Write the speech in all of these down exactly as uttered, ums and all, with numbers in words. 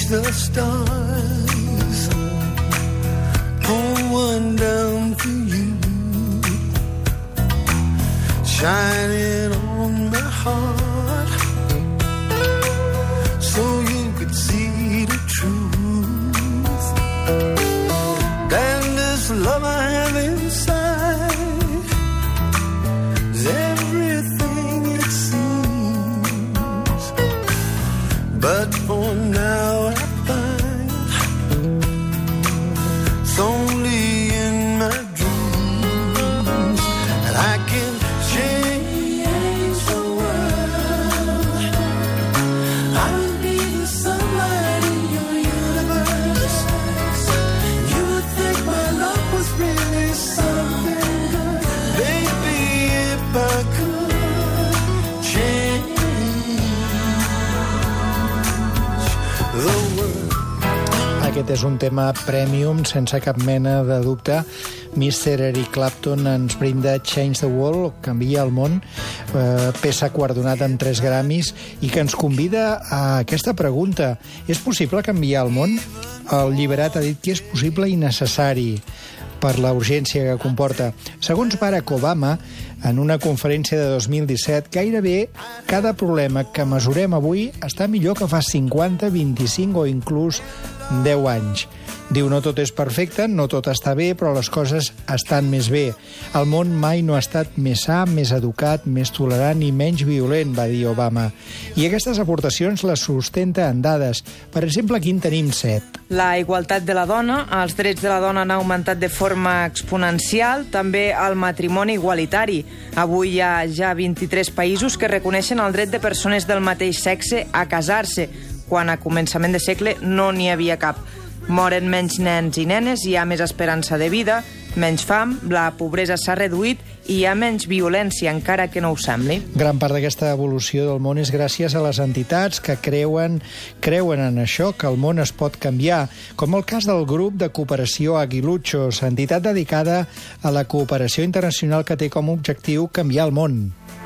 the stars, pull one down for you, shining on my heart, so you could see the truth. And this love I have inside is everything it seems, but for now I find it's only in my dreams that I can change the world. I would be the sunlight in your universe. You would think my love was really something good. Baby, if I could change the world. Aquest és un tema premium, sense cap mena de dubte. mister Eric Clapton ens brinda Change the World, Canvia el món, eh, peça guardonada amb tres Grammys, i que ens convida a aquesta pregunta. És possible canviar el món? El Lliberat ha dit que és possible i necessari per la urgència que comporta. Segons Barack Obama, en una conferència de dos mil disset, gairebé cada problema que mesurem avui està millor que fa cinquanta, vint-i-cinc o inclús deu anys. Diu, no tot és perfecte, no tot està bé, però les coses estan més bé. El món mai no ha estat més sa, més educat, més tolerant i menys violent, va dir Obama. I aquestes aportacions les sustenta en dades. Per exemple, aquí en tenim set. La igualtat de la dona, els drets de la dona han augmentat de forma exponencial, també el matrimoni igualitari. Avui hi ha ja vint-i-tres països que reconeixen el dret de persones del mateix sexe a casar-se, quan a començament de segle no n'hi havia cap. Moren menys nens i nenes, hi ha més esperança de vida, menys fam, la pobresa s'ha reduït i hi ha menys violència, encara que no ho sembli. Gran part d'aquesta evolució del món és gràcies a les entitats que creuen, creuen en això, que el món es pot canviar, com el cas del grup de cooperació Aguiluchos, entitat dedicada a la cooperació internacional que té com a objectiu canviar el món.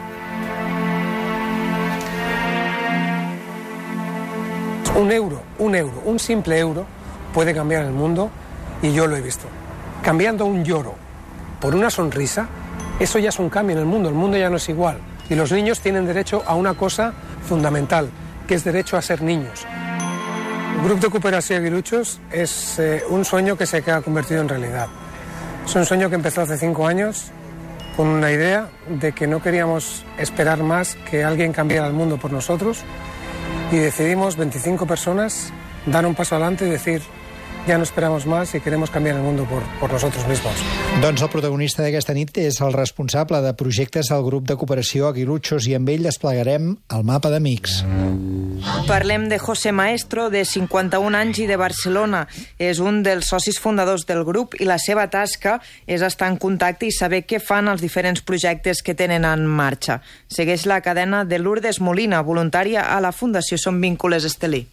Un euro, un euro, un simple euro puede cambiar el mundo, y yo lo he visto. Cambiando un lloro por una sonrisa, eso ya es un cambio en el mundo, el mundo ya no es igual. Y los niños tienen derecho a una cosa fundamental, que es derecho a ser niños. El Grupo de Cooperació Aguiluchos es eh, un sueño que se ha convertido en realidad. Es un sueño que empezó hace cinco años con una idea de que no queríamos esperar más que alguien cambiara el mundo por nosotros, y decidimos, veinticinco personas, dar un paso adelante y decir, ja no esperamos más i queremos canviar el mundo por, por nosotros mismos. Doncs el protagonista d'aquesta nit és el responsable de projectes al grup de cooperació Aguiluchos, i amb ell desplegarem el mapa d'amics. Parlem de José Maestro, de cinquanta-un anys i de Barcelona. És un dels socis fundadors del grup i la seva tasca és estar en contacte i saber què fan els diferents projectes que tenen en marxa. Segueix la cadena de Lourdes Molina, voluntària a la Fundació Som Víncules Estelí.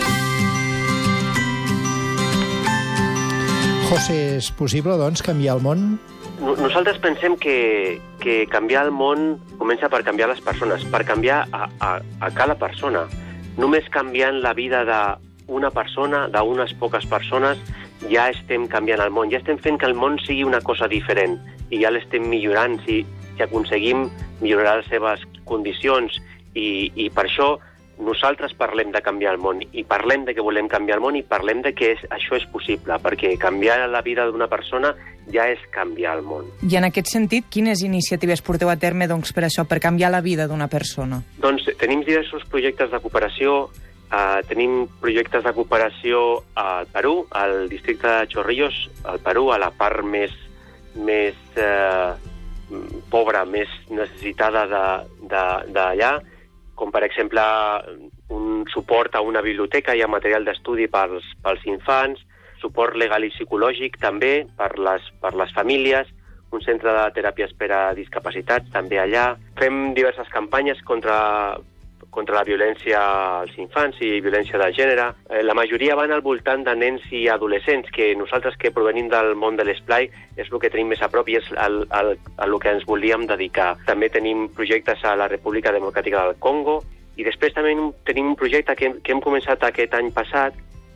José, és possible, doncs, canviar el món? Nosaltres pensem que, que canviar el món comença per canviar les persones, per canviar a, a, a cada persona. Només canviant la vida d'una persona, d'unes poques persones, ja estem canviant el món, ja estem fent que el món sigui una cosa diferent, i ja l'estem millorant, si, si aconseguim millorar les seves condicions, i, i per això nosaltres parlem de canviar el món, i parlem de que volem canviar el món, i parlem de que és, això és possible, perquè canviar la vida d'una persona ja és canviar el món. I en aquest sentit, quines iniciatives porteu a terme doncs, per això, per canviar la vida d'una persona? Doncs tenim diversos projectes de cooperació. Uh, tenim projectes de cooperació al Perú, al districte de Chorrillos, al Perú, a la part més, més uh, pobra, més necessitada d'allà, com per exemple un suport a una biblioteca i a material d'estudi pels, pels infants, suport legal i psicològic també per les, per les famílies, un centre de teràpies per a discapacitats també allà. Fem diverses campanyes contra, contra la violència als infants i violència de gènere. La majoria van al voltant de nens i adolescents, que nosaltres que provenim del món de l'esplai és el que tenim més a prop i és el, el, el que ens volíem dedicar. També tenim projectes a la República Democràtica del Congo, i després també tenim un projecte que, que hem començat aquest any passat,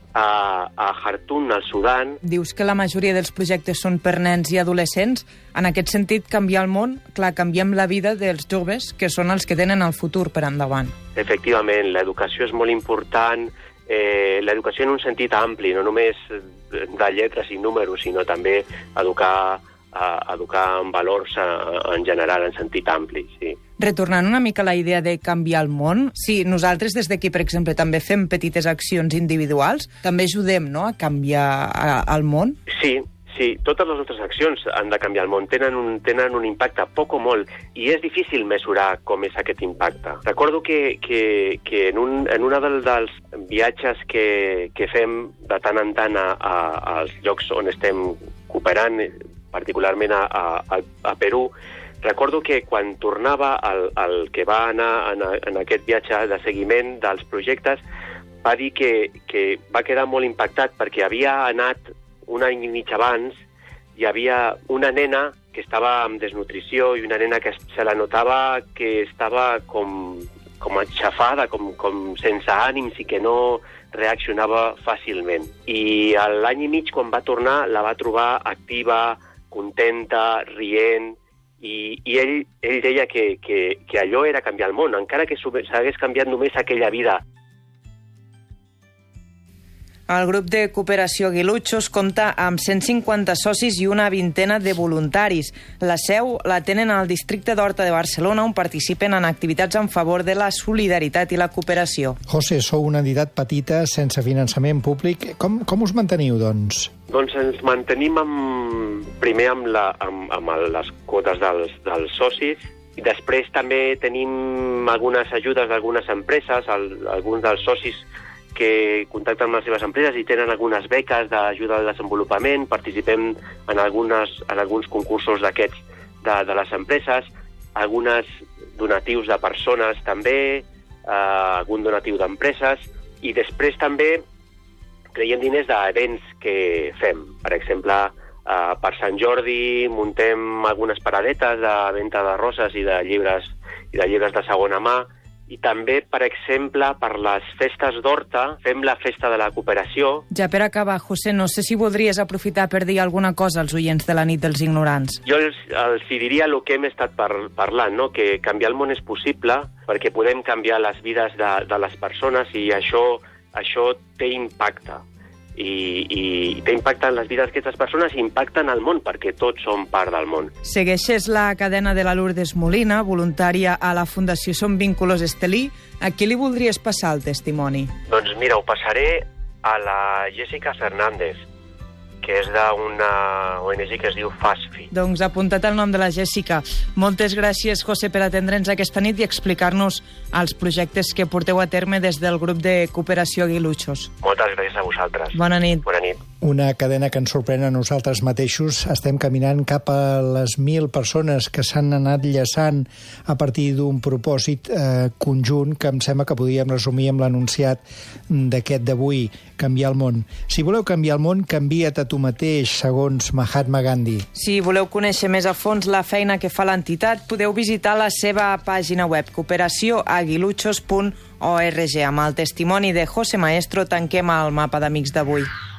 a, a Khartoum, al Sudan. Dius que la majoria dels projectes són per nens i adolescents. En aquest sentit, canviar el món, clar, canviem la vida dels joves, que són els que tenen el futur per endavant. Efectivament, l'educació és molt important, eh, l'educació en un sentit ampli, no només de lletres i números, sinó també educar, eh, educar en valors eh, en general, en sentit ampli, sí. Retornant una mica a la idea de canviar el món, sí, nosaltres des d'aquí, per exemple, també fem petites accions individuals, també ajudem, no?, a canviar a, el món? Sí, sí, totes les nostres accions han de canviar el món, tenen un, tenen un impacte poc o molt, i és difícil mesurar com és aquest impacte. Recordo que, que, que en un en una del, dels viatges que, que fem de tant en tant a, a, als llocs on estem cooperant, particularment a, a, a Perú, recordo que quan tornava el, el que va anar en, en aquest viatge de seguiment dels projectes, va dir que, que va quedar molt impactat perquè havia anat un any i mig abans, hi havia una nena que estava amb desnutrició i una nena que se la notava que estava com, com aixafada, com, com sense ànims i que no reaccionava fàcilment. I l'any i mig, quan va tornar, la va trobar activa, contenta, rient, i, i ell, ell deia que, que, que allò era canviar el món, encara que s'hagués canviat només aquella vida. El grup de cooperació Aguiluchos compta amb cent cinquanta socis i una vintena de voluntaris. La seu la tenen al districte d'Horta de Barcelona, on participen en activitats en favor de la solidaritat i la cooperació. José, sou una entitat petita, sense finançament públic. Com, com us manteniu, doncs? Doncs ens mantenim amb, primer amb, la, amb, amb les quotes dels, dels socis, i després també tenim algunes ajudes d'algunes empreses, el, alguns dels socis que contacten amb les seves empreses i tenen algunes beques d'ajuda al desenvolupament, participem en, algunes, en alguns concursos d'aquests de, de les empreses, algunes donatius de persones també, eh, algun donatiu d'empreses, i després també creiem diners d'events que fem. Per exemple, eh, per Sant Jordi muntem algunes paradetes de venda de roses i de llibres, i de llibres de segona mà, i també, per exemple, per les festes d'Horta, fem la festa de la cooperació. Ja per acabar, José, no sé si voldries aprofitar per dir alguna cosa als oients de la nit dels ignorants. Jo els, els diria el que hem estat par parlant, no? Que canviar el món és possible, perquè podem canviar les vides de, de les persones, i això, això té impacte. I, i, i té impacte en les vides d'aquestes persones i impacten al món, perquè tots som part del món. Segueixes la cadena de la Lourdes Molina, voluntària a la Fundació Som Vínculos Estelí. A qui li voldries passar el testimoni? Doncs mira, ho passaré a la Jessica Fernández, que és d'una O N G que es diu FASFI. Doncs apuntat el nom de la Jessica. Moltes gràcies, José, per atendre'ns aquesta nit i explicar-nos els projectes que porteu a terme des del grup de cooperació Aguiluchos. Moltes gràcies a vosaltres. Bona nit. Bona nit. Una cadena que ens sorprèn a nosaltres mateixos. Estem caminant cap a les mil persones que s'han anat llaçant a partir d'un propòsit eh, conjunt que em sembla que podíem resumir amb l'enunciat d'aquest d'avui, canviar el món. Si voleu canviar el món, canvia't a tu mateix, segons Mahatma Gandhi. Si voleu conèixer més a fons la feina que fa l'entitat, podeu visitar la seva pàgina web, cooperació aguiluchos punt org. Amb el testimoni de José Maestro tanquem el mapa d'amics d'avui.